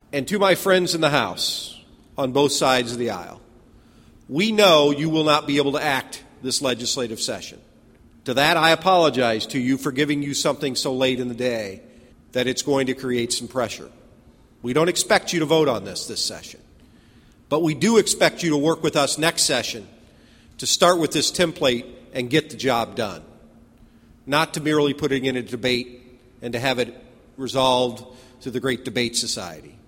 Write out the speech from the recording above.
And to my friends in the House on both sides of the aisle, we know you will not be able to act this legislative session. To that, I apologize to you for giving you something so late in the day that it's going to create some pressure. We don't expect you to vote on this session, but we do expect you to work with us next session to start with this template and get the job done, not to merely put it in a debate and to have it resolved through the Great Debate Society.